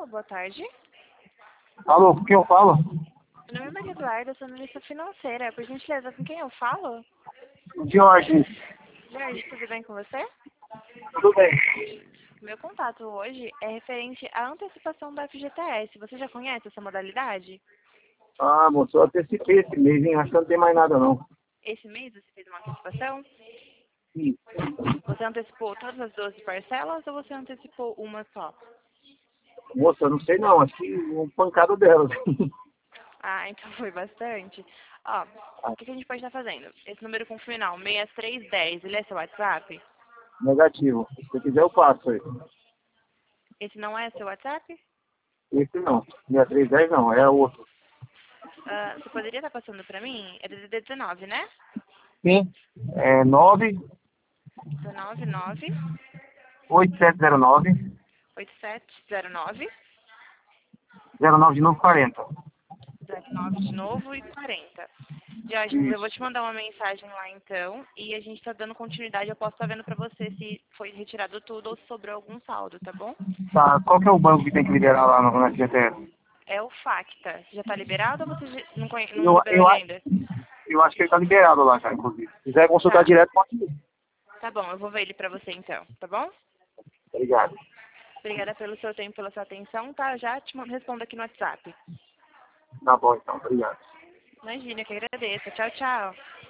Alô, boa tarde. Alô, com quem eu falo? Meu nome é Maria Eduarda, eu sou analista financeira. Por gentileza, com quem eu falo? Jorge, Jorge, tudo bem com você? tudo bem? Meu contato hoje é referente à antecipação da FGTS. Você já conhece essa modalidade? Ah, moço, eu antecipei esse mês, hein? Acho que não tem mais nada, não. Esse mês você fez uma antecipação? Sim. Você antecipou todas as 12 parcelas ou você antecipou uma só? Moça, eu não sei não, acho que um pancada delas. Ah, então foi bastante. Ó, o que a gente pode estar fazendo? Esse número com final 6310, ele é seu WhatsApp? Negativo. Se você quiser, eu passo aí. Esse não é seu WhatsApp? Esse não. 6310 não, é outro. Ah, você poderia estar passando para mim? É DDD 19, né? Sim. É 9 199 8709 8709 09 de novo 40. 09 de novo e 40. Diógenes, eu vou te mandar uma mensagem lá então e a gente tá dando continuidade. Eu posso estar vendo pra você se foi retirado tudo ou se sobrou algum saldo, tá bom? Tá, qual que é o banco que tem que liberar lá na FGTS? É o Facta. Já tá liberado ou você não Eu, liberou eu, ele a- ainda? eu acho que ele tá liberado lá, cara, inclusive. Se quiser consultar Tá. direto, pode ir. Tá bom, eu vou ver ele pra você então, tá bom? Obrigado. Obrigada pelo seu tempo, pela sua atenção, tá? Eu já te respondo aqui no WhatsApp. Tá bom, então. Obrigado. Imagina, que agradeço. Tchau, tchau.